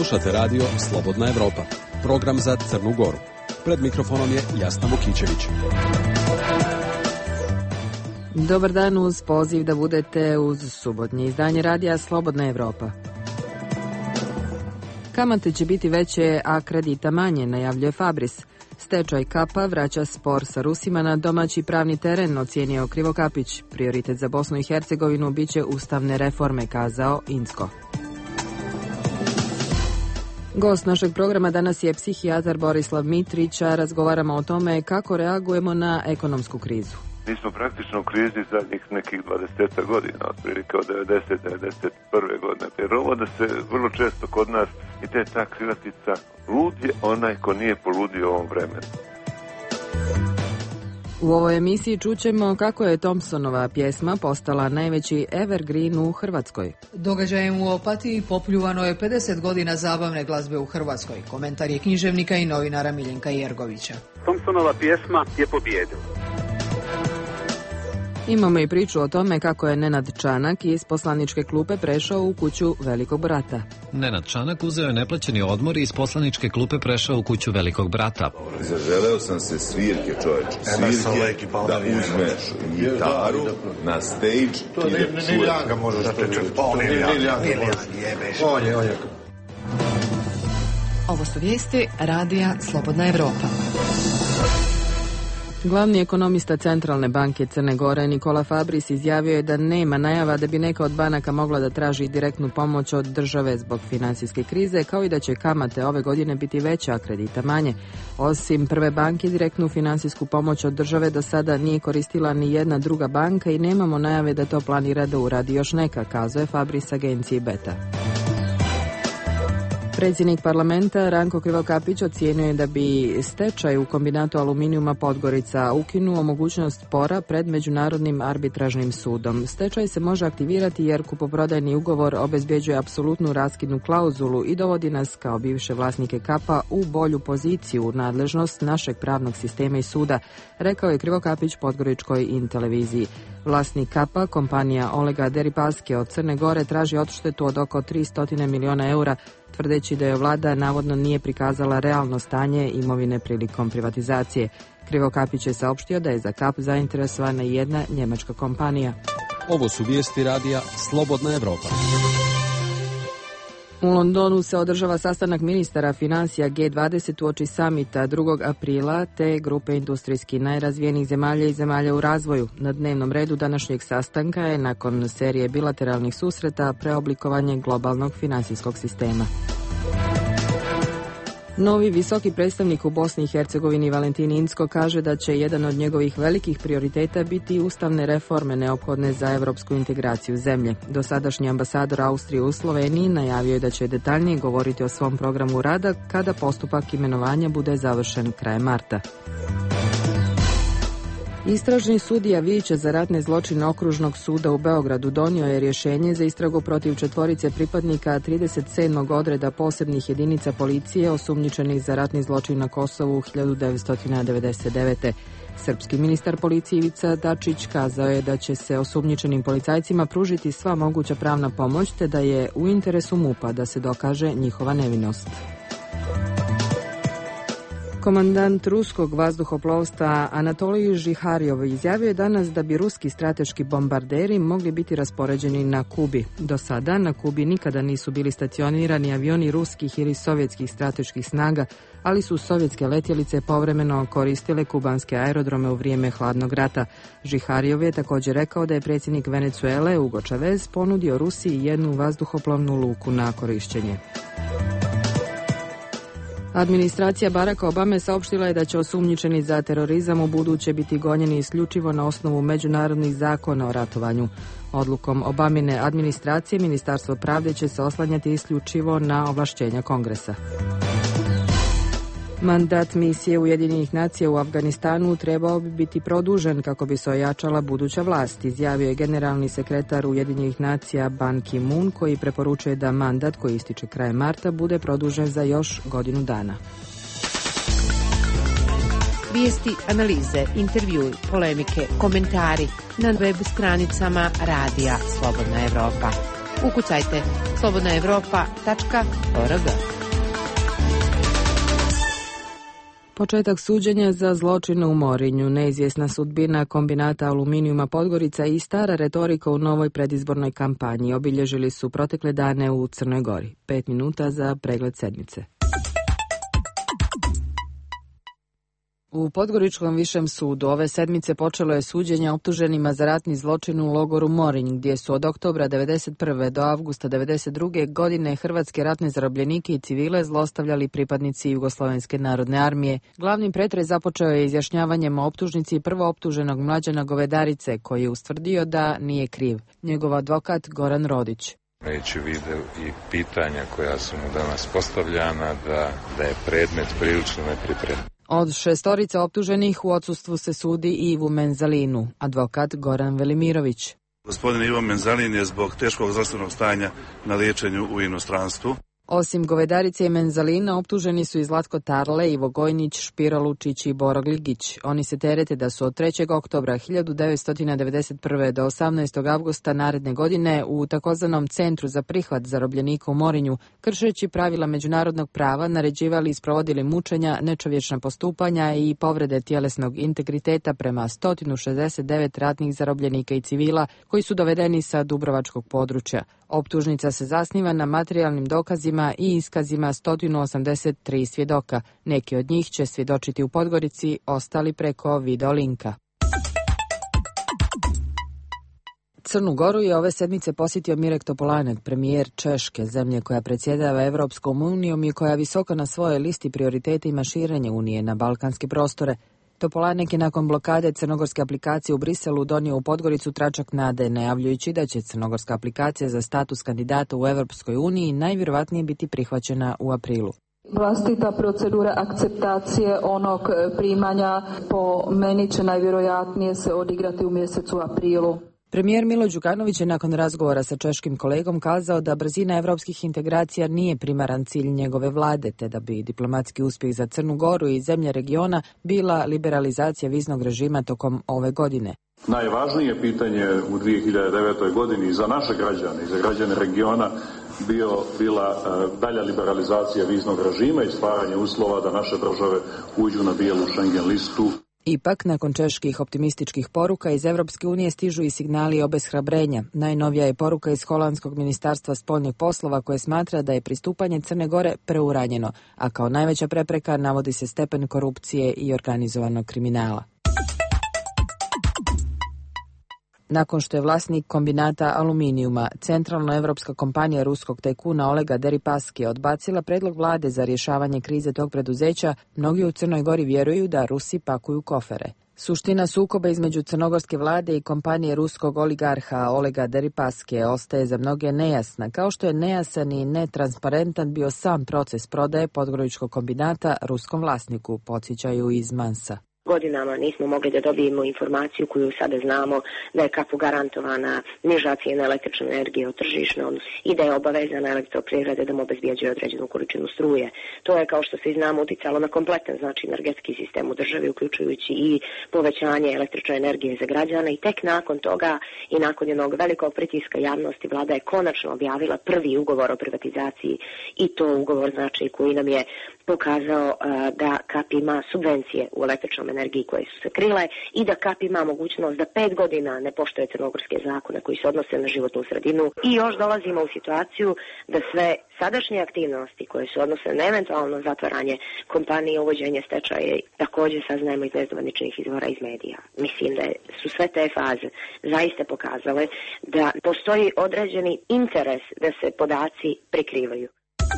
Slušate radio Slobodna Evropa, program za Crnu Goru. Pred mikrofonom je Jasna Vukićević. Dobar dan, uz poziv da budete uz subotnje izdanje radija Slobodna Evropa. Kamate će biti veće, a kredita manje, najavljuje Fabris. Stečaj Kapa vraća spor sa Rusima na domaći pravni teren, ocijenio Krivokapić. Prioritet za Bosnu i Hercegovinu biće ustavne reforme, kazao Incko. Gost našeg programa danas je psihijatar Borislav Mitrić, a razgovaramo o tome kako reagujemo na ekonomsku krizu. Mi smo praktično u krizi zadnjih nekih 20 godina, otprilike od 90-91. godine. Jer ovo da se vrlo često kod nas i ta krilatica, lud je onaj ko nije poludio ovom vremenu. U ovoj emisiji čućemo kako je Thompsonova pjesma postala najveći evergreen u Hrvatskoj. Događajem u Opatiji popljuvano je 50 godina zabavne glazbe u Hrvatskoj. Komentar je književnika i novinara Miljenka Jergovića. Thompsonova pjesma je pobijedila. Imamo i priču o tome kako je Nenad Čanak iz poslaničke klupe prešao u kuću Velikog brata. Nenad Čanak uzeo je neplaćeni odmor i iz poslaničke klupe prešao u kuću Velikog brata. Zaželeo sam se svirke, čoveče. Svirke, da uzmeš gitaru na stage i da čuješ. Ljanga možeš da čuješ. Ovo su vijesti radija Slobodna Evropa. Glavni ekonomista Centralne banke Crne Gore Nikola Fabris izjavio je da nema najava da bi neka od banaka mogla da traži direktnu pomoć od države zbog finansijske krize, kao i da će kamate ove godine biti veće, a kredita manje. Osim Prve banke, direktnu finansijsku pomoć od države do sada nije koristila ni jedna druga banka i nemamo najave da to planira da uradi još neka, kazuje Fabris agenciji Beta. Predsjednik parlamenta Ranko Krivokapić ocijenio je da bi stečaj u kombinatu aluminijuma Podgorica ukinuo mogućnost spora pred Međunarodnim arbitražnim sudom. Stečaj se može aktivirati jer kupoprodajni ugovor obezbjeđuje apsolutnu raskidnu klauzulu i dovodi nas kao bivše vlasnike Kapa u bolju poziciju u nadležnost našeg pravnog sistema i suda, rekao je Krivokapić Podgoričkoj Inteleviziji. Vlasnik Kapa, kompanija Olega Deripaske od Crne Gore, traži odštetu od oko 300 miliona eura, tvrdeći da je vlada navodno nije prikazala realno stanje imovine prilikom privatizacije. Krivokapić je saopštio da je za Kap zainteresovana jedna njemačka kompanija. Ovo su vijesti radija Slobodna Evropa. U Londonu se održava sastanak ministara financija G20 uoči samita 2. aprila te grupe industrijski najrazvijenijih zemalja i zemalja u razvoju. Na dnevnom redu današnjeg sastanka je, nakon serije bilateralnih susreta, preoblikovanje globalnog finansijskog sistema. Novi visoki predstavnik u Bosni i Hercegovini Valentin Incko kaže da će jedan od njegovih velikih prioriteta biti ustavne reforme neophodne za evropsku integraciju zemlje. Dosadašnji ambasador Austrije u Sloveniji najavio je da će detaljnije govoriti o svom programu rada kada postupak imenovanja bude završen krajem marta. Istražni sudija Vijeća za ratne zločine Okružnog suda u Beogradu donio je rješenje za istragu protiv 4 pripadnika 37. odreda posebnih jedinica policije osumnjičenih za ratni zločin na Kosovu 1999. Srpski ministar policije Ivica Dačić kazao je da će se osumnjičenim policajcima pružiti sva moguća pravna pomoć, te da je u interesu MUP-a da se dokaže njihova nevinost. Komandant ruskog vazduhoplovstva Anatolij Žiharjov izjavio je danas da bi ruski strateški bombarderi mogli biti raspoređeni na Kubi. Do sada na Kubi nikada nisu bili stacionirani avioni ruskih ili sovjetskih strateških snaga, ali su sovjetske letjelice povremeno koristile kubanske aerodrome u vrijeme hladnog rata. Žiharjov je također rekao da je predsjednik Venezuele Hugo Chavez ponudio Rusiji jednu vazduhoplovnu luku na korišćenje. Administracija Baracka Obame saopštila je da će osumnjičeni za terorizam u buduće biti gonjeni isključivo na osnovu međunarodnih zakona o ratovanju. Odlukom Obamine administracije Ministarstvo pravde će se oslanjati isključivo na ovlašćenja Kongresa. Mandat misije Ujedinjenih nacija u Afganistanu trebao bi biti produžen kako bi se ojačala buduća vlast, izjavio je generalni sekretar Ujedinjenih nacija Ban Ki-moon, koji preporučuje da mandat koji ističe krajem marta bude produžen za još godinu dana. Vijesti, analize, intervjui, polemike, komentari na web stranicama radija Slobodna Evropa. Ukucajte slobodnaevropa.org. Početak suđenja za zločin u Morinju, neizvjesna sudbina kombinata aluminijuma Podgorica i stara retorika u novoj predizbornoj kampanji obilježili su protekle dane u Crnoj Gori. 5 minuta za pregled sedmice. U Podgoričkom višem sudu ove sedmice počelo je suđenje optuženima za ratni zločin u logoru Morinj, gdje su od oktobra 1991. do avgusta 1992. godine hrvatske ratne zarobljenike i civile zlostavljali pripadnici Jugoslovenske narodne armije. Glavni pretres započeo je izjašnjavanjem o optužnici prvooptuženog Mlađana Govedarice, koji je ustvrdio da nije kriv. Njegov advokat Goran Rodić. Imajući u vidu i pitanja koja su mu danas postavljana, da je predmet prilično nepripremljen. Od 6 optuženih u odsustvu se sudi i Ivu Menzalinu, advokat Goran Velimirović. Gospodin Ivo Menzalin je zbog teškog zdravstvenog stanja na liječenju u inostranstvu. Osim Govedarice i Menzalina, optuženi su i Zlatko Tarle, Ivo Gojnić, Špiro Lučić i Boro Gligić. Oni se terete da su od 3. oktobra 1991. do 18. avgusta naredne godine u takozvanom Centru za prihvat zarobljenika u Morinju, kršeći pravila međunarodnog prava, naređivali i sprovodili mučenja, nečovječna postupanja i povrede tjelesnog integriteta prema 169 ratnih zarobljenika i civila koji su dovedeni sa dubrovačkog područja. Optužnica se zasniva na materijalnim dokazima i iskazima 183 svjedoka. Neki od njih će svjedočiti u Podgorici, ostali preko videolinka. Crnu Goru je ove sedmice posjetio Mirek Topolánek, premijer Češke, zemlje koja predsjedava Evropskom unijom i koja visoko na svojoj listi prioriteta ima širenje Unije na balkanske prostore. Topolánek je nakon blokade crnogorske aplikacije u Briselu donio u Podgoricu tračak nade, najavljujući da će crnogorska aplikacija za status kandidata u Evropskoj uniji najvjerojatnije biti prihvaćena u aprilu. Vlastita procedura akceptacije onog primanja po meni će najvjerojatnije se odigrati u mjesecu aprilu. Premijer Milo Đukanović je nakon razgovora sa češkim kolegom kazao da brzina evropskih integracija nije primaran cilj njegove vlade, te da bi diplomatski uspjeh za Crnu Goru i zemlje regiona bila liberalizacija viznog režima tokom ove godine. Najvažnije pitanje u 2009. godini za naše građane i za građane regiona bila dalja liberalizacija viznog režima i stvaranje uslova da naše države uđu na bijelu Schengen listu. Ipak, nakon čeških optimističkih poruka iz Evropske unije stižu i signali obeshrabrenja. Najnovija je poruka iz Holandskog ministarstva spoljnih poslova koje smatra da je pristupanje Crne Gore preuranjeno, a kao najveća prepreka navodi se stepen korupcije i organizovanog kriminala. Nakon što je vlasnik kombinata aluminijuma, centralnoevropska kompanija ruskog tajkuna Olega Deripaskija odbacila predlog vlade za rješavanje krize tog preduzeća, mnogi u Crnoj Gori vjeruju da Rusi pakuju kofere. Suština sukoba između crnogorske vlade i kompanije ruskog oligarha Olega Deripaskije ostaje za mnoge nejasna, kao što je nejasan i netransparentan bio sam proces prodaje podgoričkog kombinata ruskom vlasniku, podsjećaju iz Mansa. Godinama nismo mogli da dobijemo informaciju koju sada znamo da je kako garantovana niža cijena električne energije od tržišne i da je obavezana elektroprivrede da mu obezbjeđuje određenu količinu struje. To je, kao što se znamo, uticalo na kompletan energetski sistem u državi, uključujući i povećanje električne energije za građane, i tek nakon toga i nakon jednog velikog pritiska javnosti vlada je konačno objavila prvi ugovor o privatizaciji, i to ugovor koji nam je pokazao da KAP ima subvencije u električnom energiji koje su se krile i da KAP ima mogućnost da 5 godina ne poštuje crnogorske zakone koji se odnose na životnu sredinu. I još dolazimo u situaciju da sve sadašnje aktivnosti koje se odnose na eventualno zatvaranje kompanije, uvođenje stečaja, također saznajemo iz nezvaničnih izvora iz medija. Mislim da su sve te faze zaista pokazale da postoji određeni interes da se podaci prikrivaju.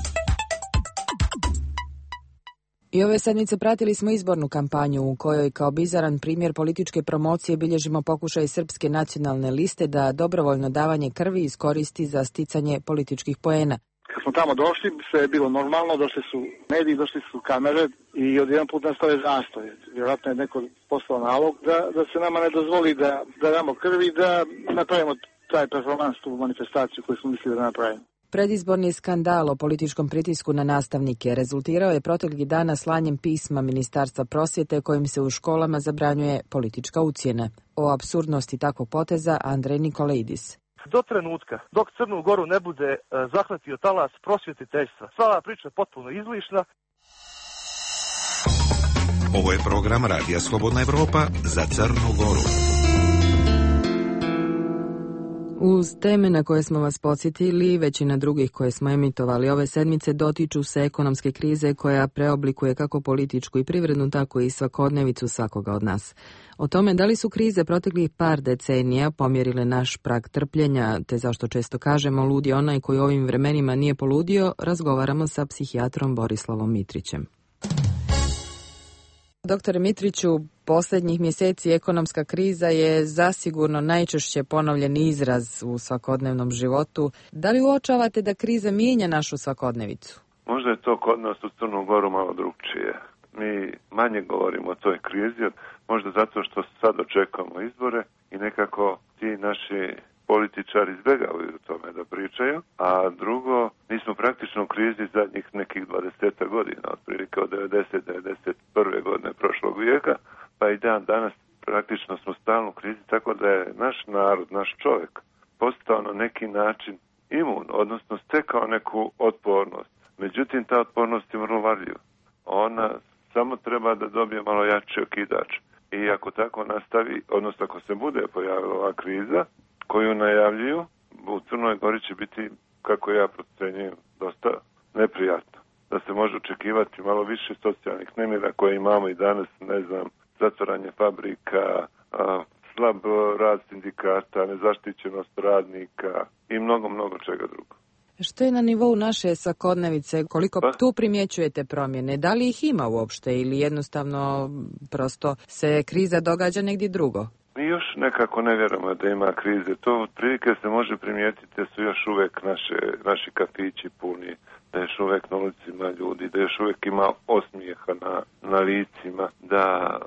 I ove sedmice pratili smo izbornu kampanju u kojoj kao bizaran primjer političke promocije bilježimo pokušaj Srpske nacionalne liste da dobrovoljno davanje krvi iskoristi za sticanje političkih poena. Kad smo tamo došli, sve je bilo normalno, došli su mediji, došli su kamere i odjedan put nastao je zastoj. Vjerojatno je neko poslao nalog da se nama ne dozvoli da damo krvi, da napravimo taj performans, tu manifestaciju koju smo mislili da napravimo. Predizborni skandal o političkom pritisku na nastavnike rezultirao je proteklih dana slanjem pisma Ministarstva prosvjete kojim se u školama zabranjuje politička ucjena. O apsurdnosti takvog poteza Andrej Nikolaidis. Do trenutka, dok Crnu Goru ne bude zahvatio talas prosvjetiteljstva, sva ova priča je potpuno izlišna. Ovo je program Radija Slobodna Evropa za Crnu Goru. Uz teme na koje smo vas podsjetili, većina drugih koje smo emitovali ove sedmice dotiču se ekonomske krize koja preoblikuje kako političku i privrednu, tako i svakodnevicu svakoga od nas. O tome da li su krize proteklih par decenija pomjerile naš prag trpljenja, te zašto često kažemo lud je onaj koji u ovim vremenima nije poludio, razgovaramo sa psihijatrom Borislavom Mitrićem. Doktore Mitriću, posljednjih mjeseci ekonomska kriza je zasigurno najčešće ponovljen izraz u svakodnevnom životu. Da li uočavate da kriza mijenja našu svakodnevicu? Možda je to kod nas u Crnu Goru malo drugčije. Mi manje govorimo o toj krizi, možda zato što sad očekujemo izbore i nekako ti naši političari izbjegavaju u tome da pričaju, a drugo, mi smo praktično u krizi zadnjih nekih 20 godina, otprilike od 90-91. godine prošlog vijeka, pa i dan danas praktično smo stalno u krizi, tako da je naš narod, naš čovjek postao na neki način imun, odnosno stekao neku otpornost. Međutim, ta otpornost je vrlo varljiva. Ona samo treba da dobije malo jači okidač. I ako tako nastavi, odnosno ako se bude pojavila ova kriza, koju najavljuju, u Crnoj Gori će biti, kako ja procenjujem, dosta neprijatno. Da se može očekivati malo više socijalnih nemira koje imamo i danas, ne znam, zatvaranje fabrika, slab rad sindikata, nezaštićenost radnika i mnogo čega drugo. Što je na nivou naše svakodnevice? Koliko tu primjećujete promjene? Da li ih ima uopšte ili jednostavno prosto se kriza događa negdje drugo? Mi još nekako ne vjerujemo da ima krize. To otprilike se može primijetiti da su još uvijek naši kafići puni, da još uvijek na ulicima ljudi, da još uvijek ima osmijeha na licima, da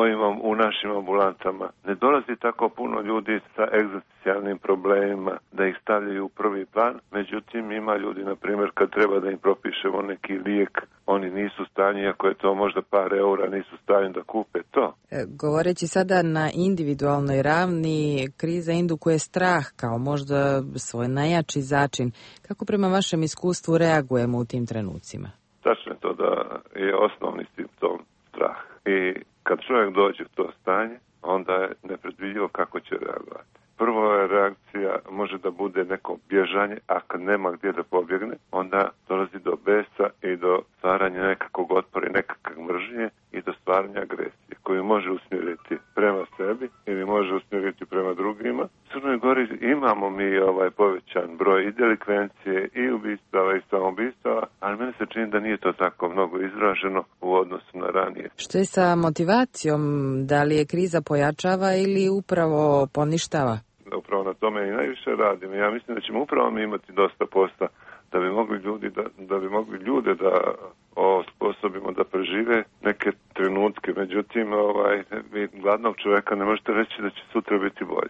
u našim ambulantama ne dolazi tako puno ljudi sa egzistencijalnim problemima, da ih stavljaju u prvi plan. Međutim, ima ljudi, na primjer, kad treba da im propišemo neki lijek, oni nisu u stanju, iako je to možda par eura, nisu u stanju da kupe to. Govoreći sada na individualnoj ravni, kriza indukuje strah kao možda svoj najjači začin. Kako prema vašem iskustvu reagujemo u tim trenucima? Tačno je to da je osnovni simptom strah. I kad čovjek dođe u to stanje, onda je nepredvidljivo kako će reagovati. Prvo je reakcija može da bude neko bježanje, a kad nema gdje da pobjegne, onda dolazi do besa i do stvaranja nekakvog otpora i nekakve mržnje i do stvaranja agresije, koju može usmjeriti prema sebi ili može usmjeriti prema drugima. U Crnoj Gori imamo mi povećan broj i delikvencije i ubistava i samoubistava, ali meni se čini da nije to tako mnogo izraženo u odnosu na ranije. Što je sa motivacijom? Da li je kriza pojačava ili upravo poništava? Upravo na tome i najviše radimo. Ja mislim da ćemo upravo mi imati dosta posla da bi mogli ljude da osposobimo da prežive neke trenutke. Međutim, vi gladnog čovjeka ne možete reći da će sutra biti bolje.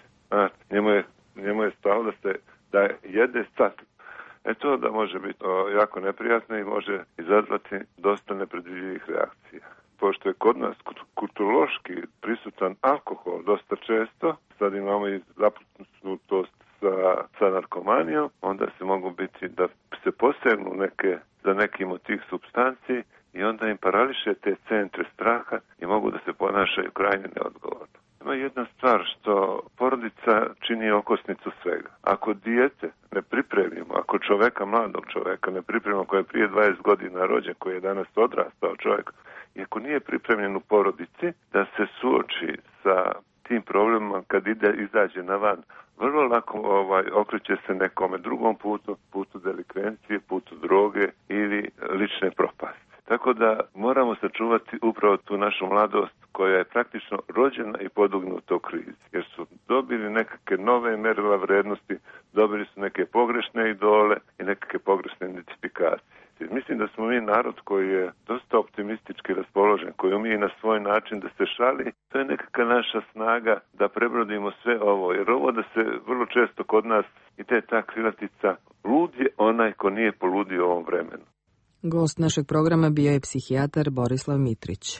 Njemu je stalo da jede sad. To da može biti jako neprijatno i može izazvati dosta nepredvidljivih reakcija. Pošto je kod nas kulturološki prisutan alkohol dosta često, sad imamo i zapuštenost sa narkomanijom, onda se mogu biti da se posegnu za nekim od tih supstanci i onda im parališe te centre straha i mogu da se ponašaju krajnje neodgovorno. Ima jedna stvar što porodica čini okosnicu svega. Ako dijete ne pripremimo, ako mladog čovjeka ne pripremimo koji je prije 20 godina rođen, koji je danas odrastao čovjek, i ako nije pripremljen u porodici da se suoči sa tim problemima kad izađe na van, vrlo lako okreće se nekome drugom putu delikvencije, putu droge ili lične propasti. Tako da moramo sačuvati upravo tu našu mladost koja je praktično rođena i podugnuta u krizi. Jer su dobili nekakve nove merila vrednosti, dobili su neke pogrešne idole i nekakve pogrešne identifikacije. Mislim da smo mi narod koji je dosta optimistički raspoložen, koji umije na svoj način da se šali. To je nekakva naša snaga da prebrodimo sve ovo. Jer ovo da se vrlo često kod nas i ta krilatica lud je onaj ko nije poludio u ovom vremenu. Gost našeg programa bio je psihijatar Borislav Mitrić.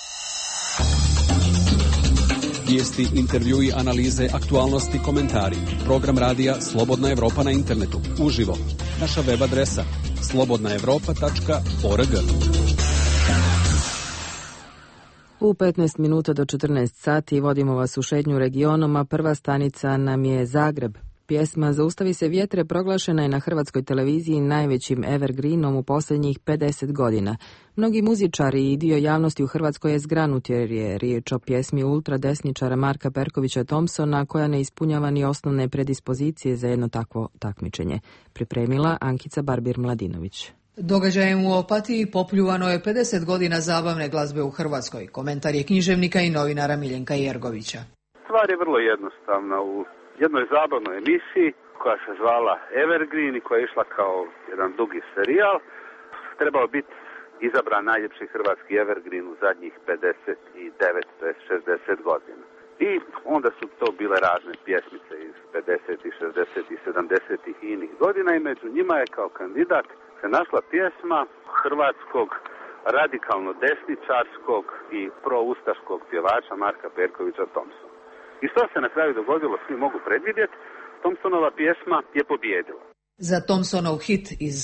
Vijesti, intervjui, analize, aktualnosti, komentari. Program radija Slobodna Evropa na internetu. Uživo. Naša web adresa slobodnaevropa.org. U 15 minuta do 14 sati vodimo vas u šetnju regionom, a prva stanica nam je Zagreb. Pjesma Zaustavi se vjetre proglašena je na hrvatskoj televiziji najvećim evergreenom u posljednjih 50 godina. Mnogi muzičari i dio javnosti u Hrvatskoj je zgranut jer je riječ o pjesmi ultradesničara Marka Perkovića Thompsona koja ne ispunjava ni osnovne predispozicije za jedno takvo takmičenje. Pripremila Ankica Barbir-Mladinović. Događajem u Opatiji popljuvano je 50 godina zabavne glazbe u Hrvatskoj. Komentar je književnika i novinara Miljenka Jergovića. Stvar je vrlo jednostavna. U jednoj zabavnoj emisiji koja se zvala Evergreen i koja je išla kao jedan dugi serijal, trebao biti izabran najljepši hrvatski Evergreen u zadnjih 59, to je 60 godina. I onda su to bile razne pjesmice iz 50, 60 i 70 i inih godina i među njima je kao kandidat se našla pjesma hrvatskog radikalno desničarskog i proustaškog pjevača Marka Perkovića Thompsona. I što se na kraju dogodilo, svi mogu predvidjeti, Thompsonova pjesma je pobijedila. Za Thompsonov hit iz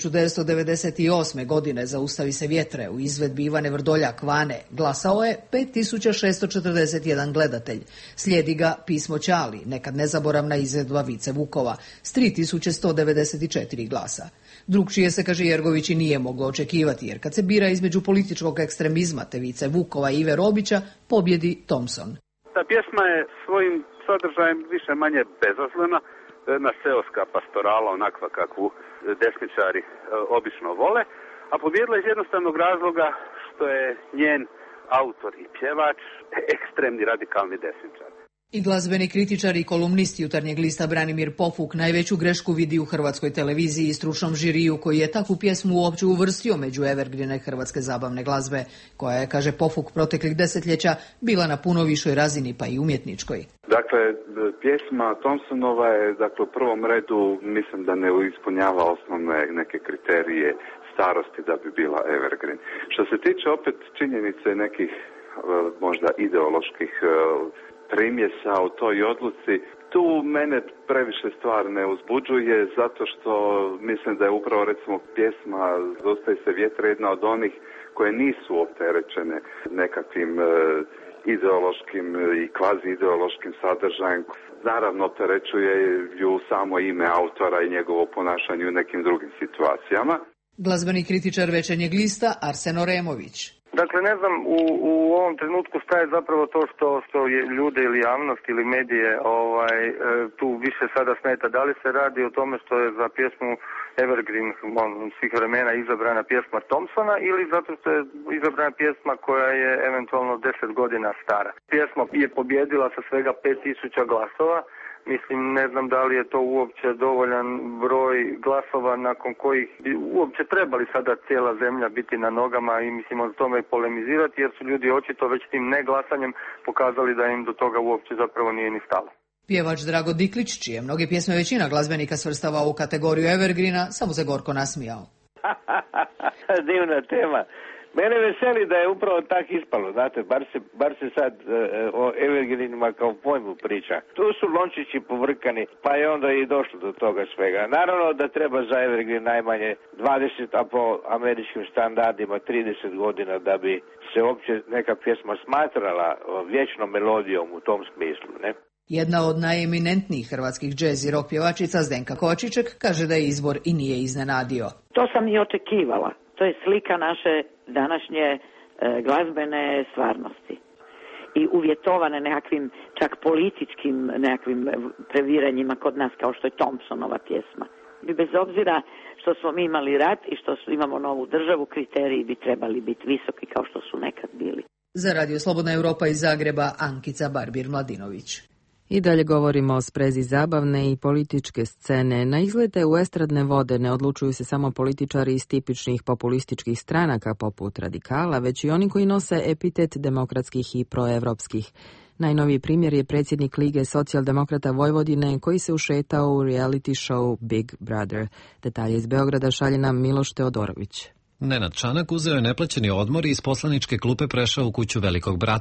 1998. godine Zaustavi se vjetre u izvedbi Ivane Vrdoljak Vane glasao je 5641 gledatelj. Slijedi ga Pismo Ćali, nekad nezaboravna izvedba Vice Vukova, s 3194 glasa. Drugčije se, kaže Jergović, i nije moglo očekivati, jer kad se bira između političkog ekstremizma te Vice Vukova i Ive Robića, pobjedi Thompson. Ta pjesma je svojim sadržajem više manje bezazlena, jedna seoska pastorala, onakva kakvu desničari obično vole, a pobjedila iz jednostavnog razloga što je njen autor i pjevač ekstremni radikalni desničar. I glazbeni kritičar i kolumnist Jutarnjeg lista Branimir Pofuk najveću grešku vidi u hrvatskoj televiziji i stručnom žiriju koji je takvu pjesmu uopće uvrstio među evergreene hrvatske zabavne glazbe, koja je, kaže Pofuk, proteklih desetljeća bila na puno višoj razini, pa i umjetničkoj. Dakle, pjesma Thompsonova je, u prvom redu, mislim da ne ispunjava osnovne neke kriterije starosti da bi bila evergreen. Što se tiče opet činjenice nekih možda ideoloških primjesa u toj odluci, tu mene previše stvar ne uzbuđuje, zato što mislim da je upravo, recimo, pjesma Zaustavi se vjetre jedna od onih koje nisu opterećene nekakvim ideološkim i kvazi ideološkim sadržajem. Naravno, opterećuje ju samo ime autora i njegovo ponašanje u nekim drugim situacijama. Glazbeni kritičar Večernjeg lista Arsen Oremović. Dakle, ne znam u ovom trenutku šta je zapravo to što je ljude ili javnost ili medije tu više sada smeta. Da li se radi o tome što je za pjesmu Evergreen svih vremena izabrana pjesma Thompsona ili zato što je izabrana pjesma koja je eventualno 10 godina stara. Pjesma je pobjedila sa svega 5000 glasova. Mislim, ne znam da li je to uopće dovoljan broj glasova nakon kojih bi uopće trebali sada cijela zemlja biti na nogama i mislim o tome polemizirati, jer su ljudi očito već tim neglasanjem pokazali da im do toga uopće zapravo nije ni stalo. Pjevač Drago Diklić, čije mnoge pjesme većina glazbenika svrstava u kategoriju evergreena, samo se gorko nasmijao. Divna tema. Mene veseli da je upravo tak ispalo, znate, bar se sad o evergreenima kao pojmu priča. Tu su lončići povrkani, pa je onda i došlo do toga svega. Naravno da treba za evergreen najmanje 20, a po američkim standardima 30 godina da bi se uopće neka pjesma smatrala vječnom melodijom u tom smislu, ne? Jedna od najeminentnijih hrvatskih džez i rock pjevačica Zdenka Kovačiček kaže da je izbor i nije iznenadio. To sam i očekivala. To je slika naše današnje glazbene stvarnosti i uvjetovane nekakvim čak političkim nekakvim previranjima kod nas kao što je Thompsonova pjesma. I bez obzira što smo mi imali rat i što imamo novu državu, kriteriji bi trebali biti visoki kao što su nekad bili. Za Radio Slobodna Europa iz Zagreba, Ankica Barbir-Mladinović. I dalje govorimo o sprezi zabavne i političke scene. Na izlete u estradne vode ne odlučuju se samo političari iz tipičnih populističkih stranaka poput radikala, već i oni koji nose epitet demokratskih i proevropskih. Najnoviji primjer je predsjednik Lige socijaldemokrata Vojvodine koji se ušetao u reality show Big Brother. Detalje iz Beograda šalje nam Miloš Teodorović. Nenad Čanak uzeo je neplaćeni odmor i iz poslaničke klupe prešao u kuću Velikog brata.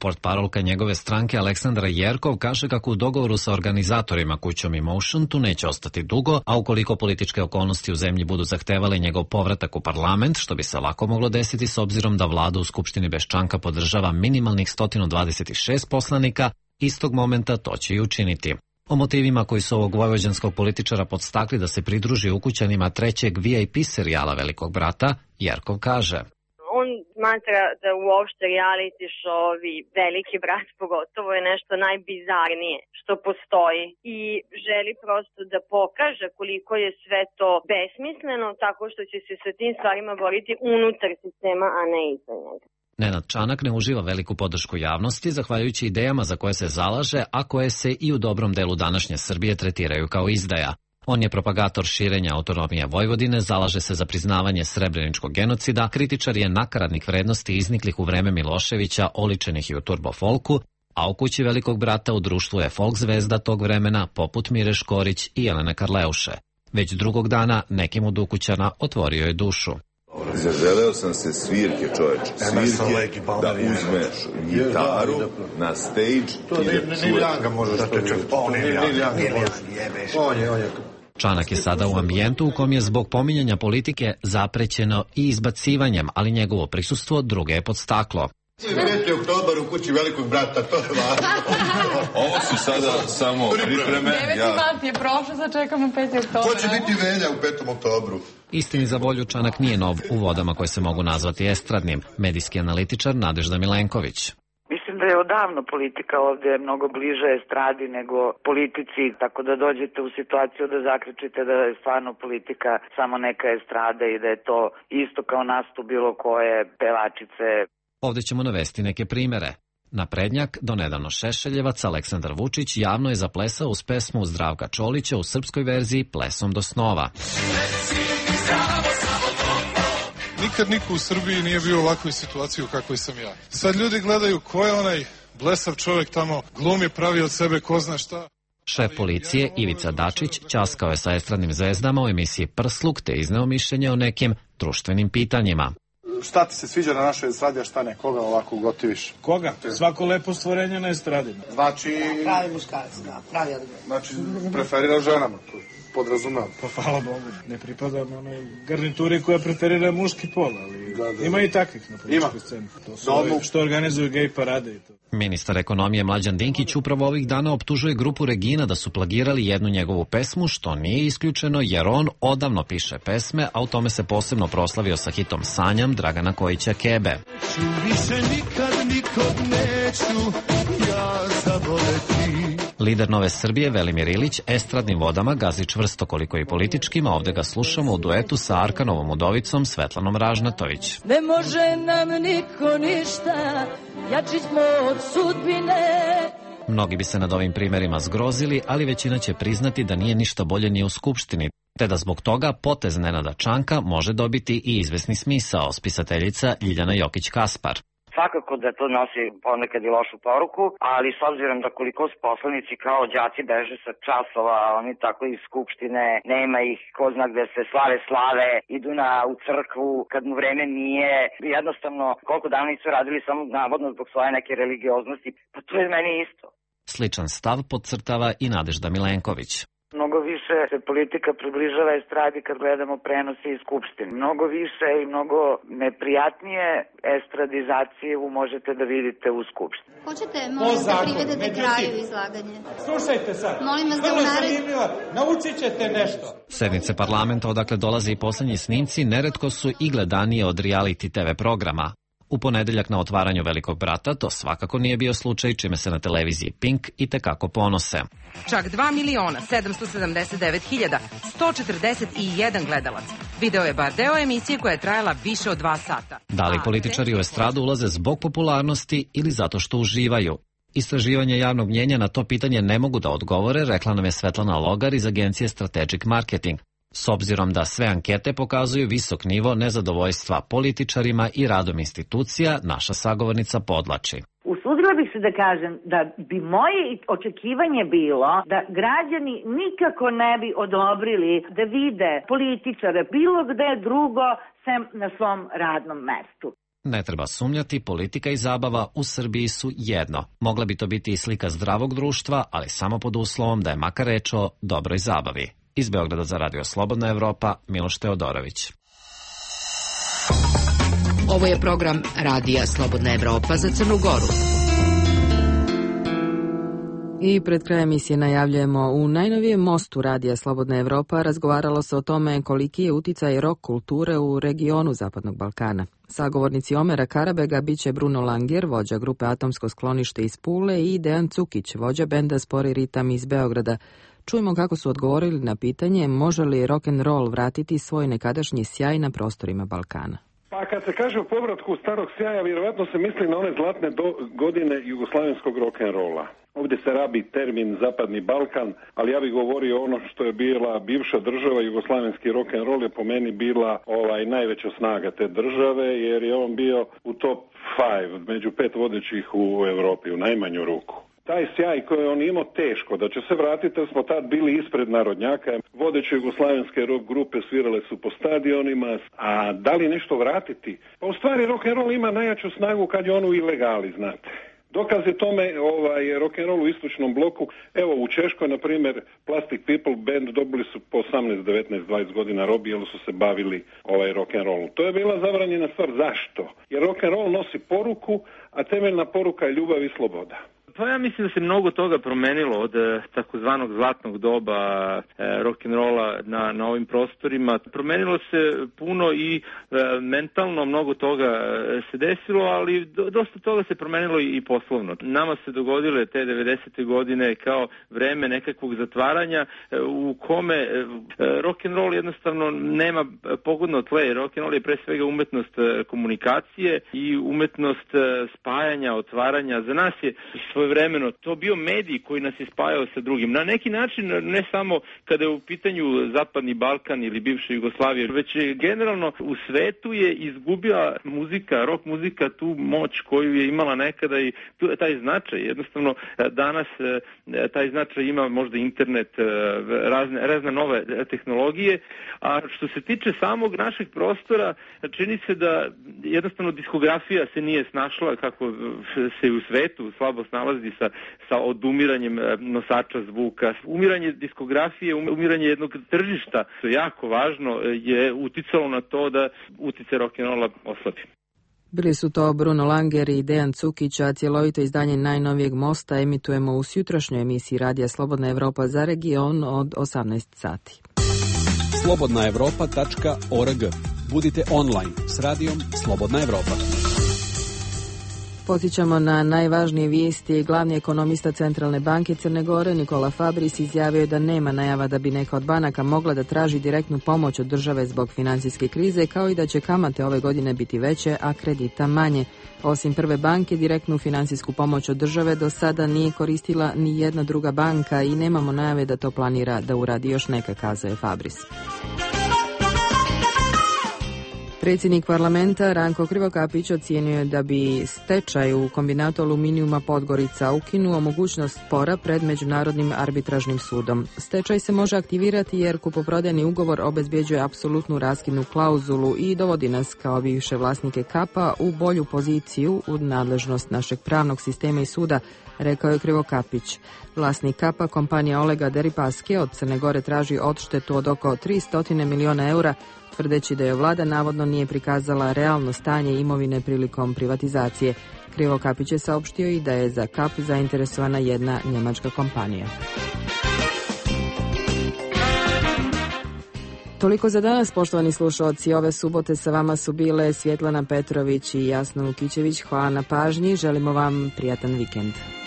Portparolka njegove stranke Aleksandra Jerkov kaže kako u dogovoru sa organizatorima kućom Emotion tu neće ostati dugo, a ukoliko političke okolnosti u zemlji budu zahtevale njegov povratak u parlament, što bi se lako moglo desiti s obzirom da vlada u Skupštini bez Čanka podržava minimalnih 126 poslanika, istog momenta to će i učiniti. O motivima koji su ovog vojvođanskog političara podstakli da se pridruži ukućanima trećeg VIP serijala Velikog brata, Jerkov kaže: On smatra da uopšte reality show-ovi, Veliki brat pogotovo, je nešto najbizarnije što postoji i želi prosto da pokaže koliko je sve to besmisleno, tako što će se sa tim stvarima boriti unutar sistema, a ne iza njega. Nenad Čanak ne uživa veliku podršku javnosti, zahvaljujući idejama za koje se zalaže, a koje se i u dobrom delu današnje Srbije tretiraju kao izdaja. On je propagator širenja autonomije Vojvodine, zalaže se za priznavanje srebreničkog genocida, kritičar je nakaradnih vrednosti izniklih u vreme Miloševića, oličenih i u turbofolku, a u kući Velikog brata u društvu je folk zvezda tog vremena poput Mire Škorić i Jelene Karleuše. Već drugog dana nekim od ukućana otvorio je dušu. Zaželeo sam se svirke, čoveče. Svirke, da uzmeš gitaru na stage i da čuješ. Čanak je sada u ambijentu u kom je zbog pominjanja politike zaprećeno i izbacivanjem, ali njegovo prisustvo druge je podstaklo. 5. oktobar u kući Velikog brata, to je važno. Ovo su sada samo pripreme. 9. mart je prošlo, sad čekamo 5. oktobar. Ko će biti Velja u 5. oktobru? Istini za volju, Čanak nije nov u vodama koje se mogu nazvati estradnim. Medijski analitičar Nadežda Milenković. Mislim da je odavno politika ovde mnogo bliže estradi nego politici, tako da dođete u situaciju da zaključite da je stvarno politika samo neka estrada i da je to isto kao nastup bilo koje pevačice. Ovde ćemo navesti neke primere. Naprednjak, donedavno Šešeljevac, Aleksandar Vučić javno je zaplesao uz pesmu Zdravka Čolića u srpskoj verziji Plesom do snova. Nikad niko u Srbiji nije bio u ovakvoj situaciji u kakvoj sam ja. Sad ljudi gledaju ko je onaj blesav čovjek tamo, glumi, pravi od sebe ko zna šta. Šef policije Ivica Dačić ćaskao je sa estradnim zvezdama u emisiji Prsluk te izneo mišljenje o nekim društvenim pitanjima. Šta ti se sviđa na našoj estradi, a šta ne? Koga ovako gotiviš? Koga? Svako lepo stvorenje na estradi. Znači... Pravi muškarac, da, pravi odgovor. Znači, preferira ženama, to podrazumam. Pa hvala Bogu, ne pripadam onoj garnituri koja preferira muški pol, ali da. Ima i takvih na političkoj sceni. To su što organizuju gej parade i to. Ministar ekonomije Mlađan Dinkić upravo ovih dana optužuje grupu Regina da su plagirali jednu njegovu pesmu, što nije isključeno jer on odavno piše pesme, a u tome se posebno proslavio sa hitom Sanjam Dragana Kojića Kebe. Više nikad nikog neću ja zavoleti. Lider Nove Srbije Velimir Ilić estradnim vodama gazi čvrsto koliko i političkim, a ovde ga slušamo u duetu sa Arkanovom udovicom Svetlanom Ražnatović. Ne može nam niko ništa, jači smo od sudbine. Mnogi bi se nad ovim primerima zgrozili, ali većina će priznati da nije ništa bolje ni u Skupštini, te da zbog toga potez Nenada Čanka može dobiti i izvesni smisao, spisateljica Ljiljana Jokić-Kaspar. Svakako da to nosi ponekad i lošu poruku, ali s obzirom da koliko poslanici kao đaci beže sa časova, oni tako iz Skupštine, nema ih, ko zna gde se slave, idu u crkvu kad mu vreme nije, jednostavno koliko dana nisu radili samo navodno zbog svoje neke religioznosti, pa to je meni isto. Sličan stav podcrtava i Nadežda Milenković. Mnogo više se politika približava estradi kad gledamo prenose iz Skupštine. Mnogo više i mnogo neprijatnije estradizacije možete da vidite u Skupštini. Hoćete, molim da privedete kraju izlaganje. Slušajte sad. Molim vas da naučit ćete nešto. Sednice parlamenta odakle dolaze i poslednji snimci neretko su i gledanije od reality TV programa. U ponedeljak na otvaranju Velikog brata to svakako nije bio slučaj, čime se na televiziji Pink i tekako ponose. Čak 2.779.141 gledalac. Video je bar deo emisije koja je trajala više od 2 sata. Da li političari u estradu ulaze zbog popularnosti ili zato što uživaju? Istraživanje javnog mnjenja na to pitanje ne mogu da odgovore, rekla nam je Svetlana Logar iz agencije Strategic Marketing. S obzirom da sve ankete pokazuju visok nivo nezadovoljstva političarima i radom institucija, naša sagovornica podlači. Usudila bih se da kažem da bi moje očekivanje bilo da građani nikako ne bi odobrili da vide političare bilo gde drugo sem na svom radnom mestu. Ne treba sumnjati, politika i zabava u Srbiji su jedno. Mogla bi to biti i slika zdravog društva, ali samo pod uslovom da je makar reč o dobroj zabavi. Iz Beograda za Radio Slobodna Evropa, Miloš Teodorović. Ovo je program Radija Slobodna Evropa za Crnu Goru. I pred krajem emisije najavljujemo u najnovijem mostu Radija Slobodna Evropa razgovaralo se o tome koliki je uticaj rock kulture u regionu Zapadnog Balkana. Sagovornici Omera Karabega biće Bruno Langer, vođa grupe Atomsko sklonište iz Pule, i Dejan Cukić, vođa benda Spori ritam iz Beograda. Čujemo kako su odgovorili na pitanje može li rock'n'roll vratiti svoj nekadašnji sjaj na prostorima Balkana. Pa kad se kaže o povratku starog sjaja, vjerovatno se misli na one zlatne godine jugoslavenskog rock'n'rolla. Ovdje se rabi termin Zapadni Balkan, ali ja bih govorio ono što je bila bivša država, jugoslavenski rock'n'roll je po meni bila najveća snaga te države, jer je on bio u top 5, među 5 vodećih u Europi, u najmanju ruku. Taj sjaj koji on imao teško da će se vratiti, jer smo tad bili ispred narodnjaka. Vodeće jugoslavenske rock grupe svirale su po stadionima, a da li nešto vratiti? Pa u stvari rock'n'roll ima najjaču snagu kad je on u ilegali, znate. Dokaz je tome rock'n'roll u istočnom bloku. Evo u Češkoj, na primjer, Plastic People band dobili su po 18, 19, 20 godina robije, jer su se bavili rock'n'rollu. To je bila zabranjena stvar. Zašto? Jer rock'n'roll nosi poruku, a temeljna poruka je ljubav i sloboda. Pa ja mislim da se mnogo toga promenilo od takozvanog zlatnog doba rock'n'rolla na ovim prostorima. Promenilo se puno i mentalno, mnogo toga se desilo, ali dosta toga se promenilo i poslovno. Nama se dogodile te 90. godine kao vreme nekakvog zatvaranja u kome rock'n'roll jednostavno nema pogodno tle. Rock'n'roll je pre svega umetnost komunikacije i umetnost spajanja, otvaranja. Za nas je svojevremeno to bio medij koji nas je spajao sa drugim. Na neki način, ne samo kada je u pitanju Zapadni Balkan ili bivša Jugoslavija, već generalno u svetu je izgubila muzika, rock muzika, tu moć koju je imala nekada i taj značaj. Jednostavno, danas taj značaj ima možda internet, razne nove tehnologije, a što se tiče samog našeg prostora, čini se da jednostavno diskografija se nije snašla kako se u svetu slabo snalazi sa odumiranjem nosača zvuka. Umiranje diskografije, umiranje jednog tržišta, što je jako važno, je uticalo na to da uticaj rock'n'rolla oslabi. Bili su to Bruno Langer i Dejan Cukić, a cjelovito izdanje najnovijeg mosta emitujemo u sutrašnjoj emisiji Radija Slobodna Evropa za region od 18 sati. slobodnaevropa.org. Budite online s radijom Slobodna Evropa. Podsjećamo na najvažnije vijesti. Glavni ekonomista Centralne banke Crne Gore Nikola Fabris izjavio da nema najava da bi neka od banaka mogla da traži direktnu pomoć od države zbog financijske krize, kao i da će kamate ove godine biti veće, a kredita manje. Osim Prve banke, direktnu financijsku pomoć od države do sada nije koristila ni jedna druga banka i nemamo najave da to planira da uradi još neka, kazao je Fabris. Predsjednik parlamenta Ranko Krivokapić ocijenio je da bi stečaj u kombinatu aluminijuma Podgorica ukinuo mogućnost spora pred Međunarodnim arbitražnim sudom. Stečaj se može aktivirati jer kupoprodajni ugovor obezbjeđuje apsolutnu raskidnu klauzulu i dovodi nas kao bivše vlasnike Kapa u bolju poziciju u nadležnost našeg pravnog sistema i suda, rekao je Krivokapić. Vlasnik Kapa, kompanija Olega Deripaske, od Crne Gore traži odštetu od oko 300 miliona eura, tvrdeći da je vlada navodno nije prikazala realno stanje imovine prilikom privatizacije. Krivokapić je saopštio i da je za Kap zainteresovana jedna njemačka kompanija. Toliko za danas, poštovani slušalci. Ove subote sa vama su bile Svjetlana Petrović i Jasna Lukićević. Hvala na pažnji. Želimo vam prijatan vikend.